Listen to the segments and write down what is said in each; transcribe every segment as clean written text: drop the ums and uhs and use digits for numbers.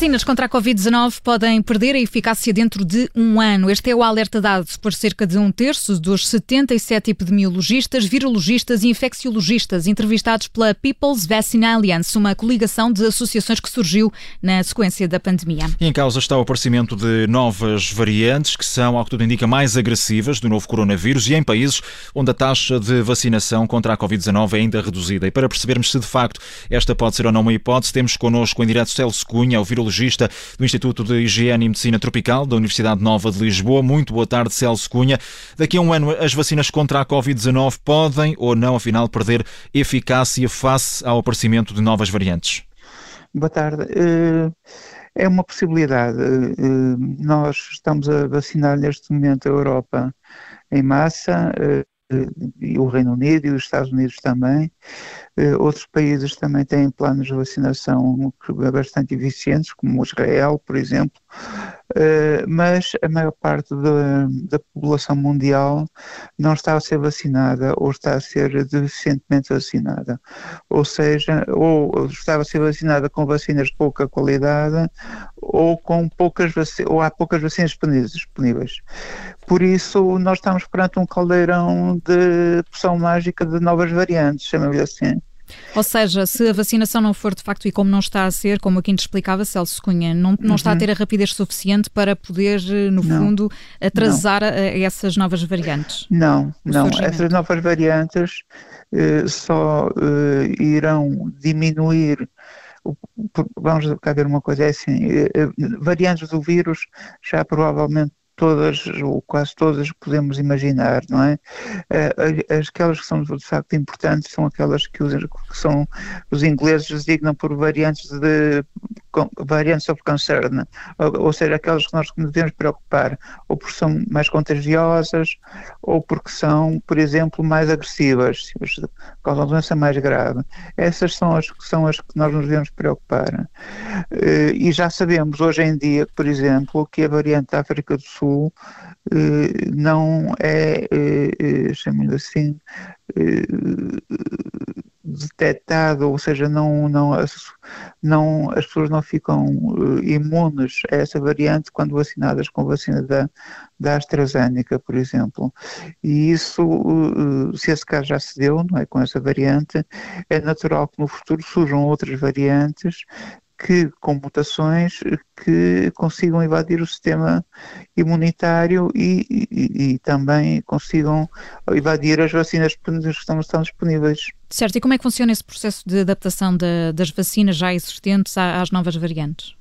Vacinas contra a Covid-19 podem perder a eficácia dentro de um ano. Este é o alerta dado por cerca de um terço dos 77 epidemiologistas, virologistas e infecciologistas entrevistados pela People's Vaccine Alliance, uma coligação de associações que surgiu na sequência da pandemia. E em causa está o aparecimento de novas variantes que são, ao que tudo indica, mais agressivas do novo coronavírus e em países onde a taxa de vacinação contra a Covid-19 é ainda reduzida. E para percebermos se de facto esta pode ser ou não uma hipótese, temos connosco em direto Celso Cunha, o virologista do Instituto de Higiene e Medicina Tropical da Universidade Nova de Lisboa. Muito boa tarde, Celso Cunha. Daqui a um ano as vacinas contra a Covid-19 podem ou não, afinal, perder eficácia face ao aparecimento de novas variantes? Boa tarde. É uma possibilidade. Nós estamos a vacinar neste momento a Europa em massa, e o Reino Unido e os Estados Unidos também. Outros países também têm planos de vacinação bastante eficientes, como Israel, por exemplo, mas a maior parte da população mundial não está a ser vacinada ou está a ser deficientemente vacinada. Ou seja, ou está a ser vacinada com vacinas de pouca qualidade ou há poucas vacinas disponíveis. Por isso, nós estamos perante um caldeirão de poção mágica de novas variantes, chamamos assim. Ou seja, se a vacinação não for de facto, e como não está a ser, como aqui nos explicava Celso Cunha, não está a ter a rapidez suficiente para poder, no fundo, atrasar essas novas variantes? Não. Essas novas variantes só irão diminuir. Vamos cá ver uma coisa, é assim, variantes do vírus já provavelmente todas, ou quase todas, podemos imaginar, não é? Aquelas que são de facto importantes são aquelas que são, os ingleses designam por variantes of concern, ou seja, aquelas que nós devemos preocupar, ou porque são mais contagiosas, ou porque são, por exemplo, mais agressivas, causam doença mais grave. Essas são as que nós nos devemos preocupar. E já sabemos hoje em dia, por exemplo, que a variante da África do Sul não é, chamemos assim, detectado, ou seja, as pessoas não ficam imunes a essa variante quando vacinadas com a vacina da AstraZeneca, por exemplo. E isso, se esse caso já se deu, não é, com essa variante, é natural que no futuro surjam outras variantes com mutações que consigam invadir o sistema imunitário e também consigam invadir as vacinas que estão disponíveis. Certo, e como é que funciona esse processo de adaptação das vacinas já existentes às novas variantes?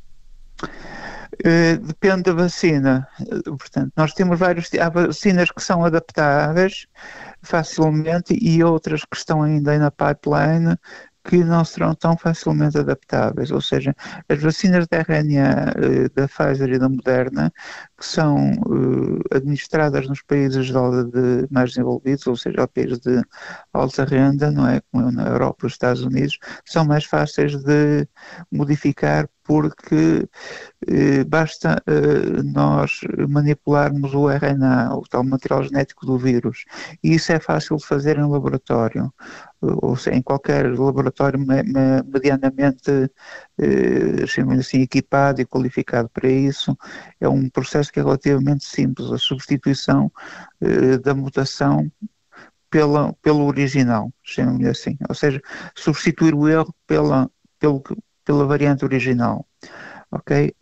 Depende da vacina. Portanto, nós temos há vacinas que são adaptáveis facilmente e outras que estão ainda na pipeline que não serão tão facilmente adaptáveis, ou seja, as vacinas de RNA da Pfizer e da Moderna, que são administradas nos países mais desenvolvidos, ou seja, países de alta renda, não é, como na Europa e os Estados Unidos, são mais fáceis de modificar porque basta nós manipularmos o RNA, o tal material genético do vírus, e isso é fácil de fazer em laboratório, ou seja, em qualquer laboratório medianamente assim, equipado e qualificado para isso. É um processo que é relativamente simples, a substituição da mutação pelo original, chamamos-lhe assim, ou seja, substituir o erro pela variante original, ok?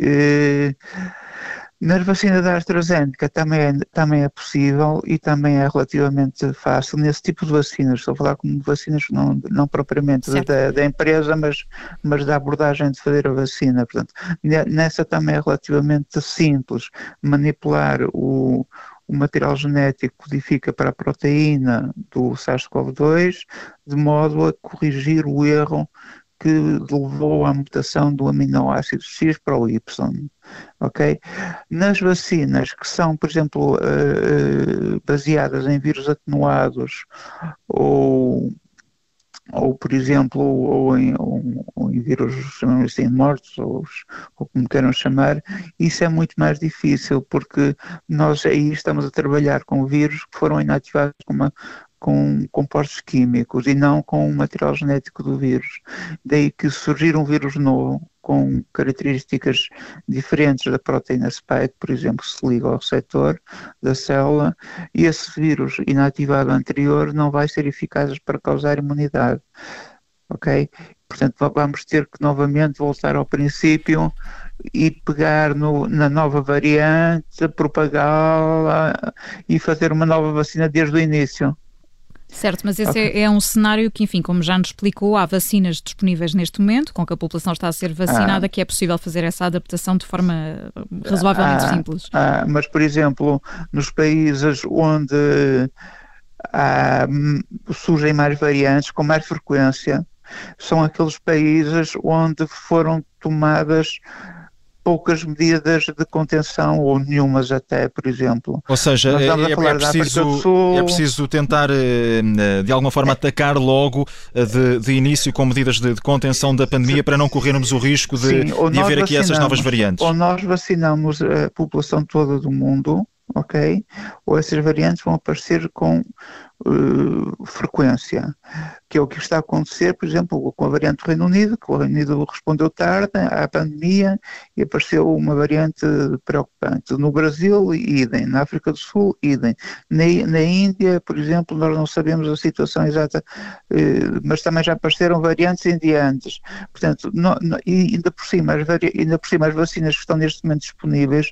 Nas vacinas da AstraZeneca também é possível e também é relativamente fácil nesse tipo de vacinas. Estou a falar como vacinas não propriamente da empresa, mas da abordagem de fazer a vacina. Portanto, nessa também é relativamente simples manipular o material genético que codifica para a proteína do SARS-CoV-2 de modo a corrigir o erro que levou à mutação do aminoácido X para o Y, ok? Nas vacinas que são, por exemplo, baseadas em vírus atenuados ou por exemplo, ou em vírus, chamamos assim, mortos, ou como queiram chamar, isso é muito mais difícil, porque nós aí estamos a trabalhar com vírus que foram inativados com compostos químicos e não com o material genético do vírus. Daí que surgir um vírus novo com características diferentes da proteína spike, por exemplo, se liga ao receptor da célula, e esse vírus inativado anterior não vai ser eficaz para causar imunidade. Ok? Portanto, vamos ter que novamente voltar ao princípio e pegar na nova variante, propagá-la e fazer uma nova vacina desde o início. Certo, mas esse é um cenário que, enfim, como já nos explicou, há vacinas disponíveis neste momento, com que a população está a ser vacinada, que é possível fazer essa adaptação de forma razoavelmente simples. Mas, por exemplo, nos países onde surgem mais variantes, com mais frequência, são aqueles países onde foram tomadas poucas medidas de contenção, ou nenhumas até, por exemplo. Ou seja, é preciso tentar, de alguma forma, atacar logo de início com medidas de contenção da pandemia para não corrermos o risco de haver aqui essas novas variantes. Ou nós vacinamos a população toda do mundo, ok? Ou essas variantes vão aparecer com frequência, que é o que está a acontecer, por exemplo, com a variante do Reino Unido, que o Reino Unido respondeu tarde à pandemia e apareceu uma variante preocupante. No Brasil, idem. Na África do Sul, idem. Na Índia, por exemplo, nós não sabemos a situação exata, mas também já apareceram variantes indiantes. Portanto, ainda por cima as vacinas que estão neste momento disponíveis,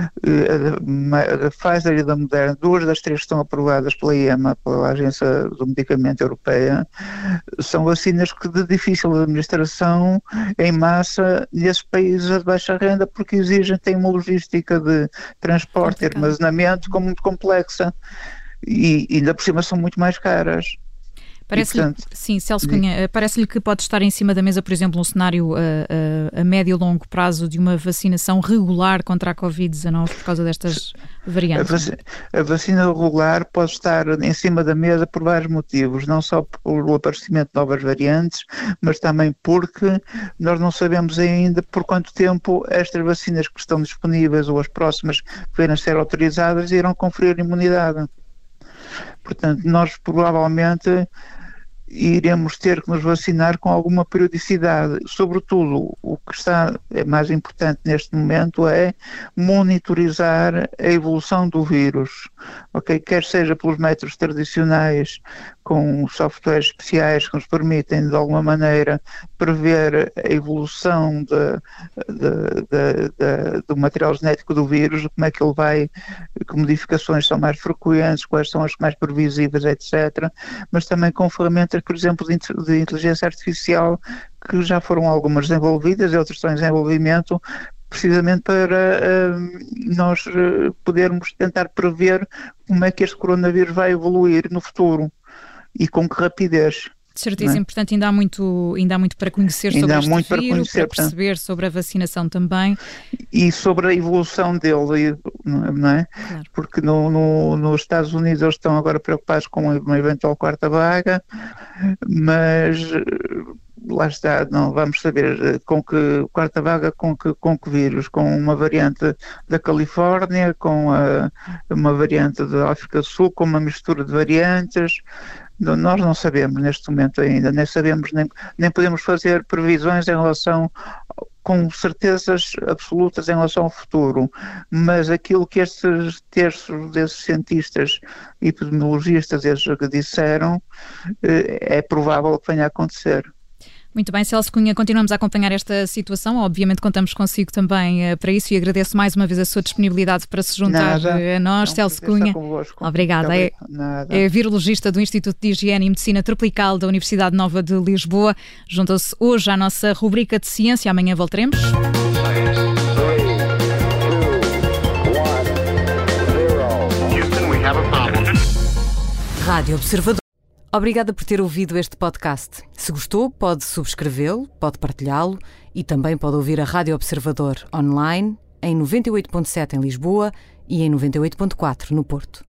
a Pfizer e da Moderna, 2 das 3 que estão aprovadas pela EMA, pela Agência do Medicamento Europeia, são vacinas que de difícil administração em massa nesses países de baixa renda, porque têm uma logística de transporte e armazenamento muito complexa e ainda por cima são muito mais caras. Parece-lhe, sim, Celso Cunha, parece-lhe que pode estar em cima da mesa, por exemplo, um cenário a médio e longo prazo de uma vacinação regular contra a Covid-19 por causa destas variantes? A vacina regular pode estar em cima da mesa por vários motivos, não só pelo aparecimento de novas variantes, mas também porque nós não sabemos ainda por quanto tempo estas vacinas que estão disponíveis ou as próximas que venham a ser autorizadas irão conferir imunidade. Portanto, nós provavelmente iremos ter que nos vacinar com alguma periodicidade. Sobretudo, o que é mais importante neste momento é monitorizar a evolução do vírus, ok? Quer seja pelos métodos tradicionais, com softwares especiais que nos permitem, de alguma maneira, prever a evolução do material genético do vírus, como é que ele vai, que modificações são mais frequentes, quais são as mais previsíveis, etc. Mas também com ferramentas, por exemplo, de inteligência artificial, que já foram algumas desenvolvidas e outras estão em desenvolvimento, precisamente para nós podermos tentar prever como é que este coronavírus vai evoluir no futuro e com que rapidez. Certíssimo, portanto ainda há muito para conhecer sobre este vírus, para perceber sobre a vacinação também. E sobre a evolução dele, não é? Claro. Porque nos Estados Unidos eles estão agora preocupados com uma eventual quarta vaga, mas lá está, não vamos saber com que quarta vaga, com que vírus, com uma variante da Califórnia, com uma variante da África do Sul, com uma mistura de variantes. Nós não sabemos neste momento ainda, nem podemos fazer previsões em relação, com certezas absolutas em relação ao futuro, mas aquilo que estes terços desses cientistas, epidemiologistas, eles disseram, é provável que venha a acontecer. Muito bem, Celso Cunha, continuamos a acompanhar esta situação, obviamente contamos consigo também para isso e agradeço mais uma vez a sua disponibilidade para se juntar a nós, Celso Cunha. Obrigada. É virologista do Instituto de Higiene e Medicina Tropical da Universidade Nova de Lisboa. Junta-se hoje à nossa rubrica de ciência, amanhã voltaremos. Rádio Observador. Obrigada por ter ouvido este podcast. Se gostou, pode subscrevê-lo, pode partilhá-lo e também pode ouvir a Rádio Observador online em 98.7 em Lisboa e em 98.4 no Porto.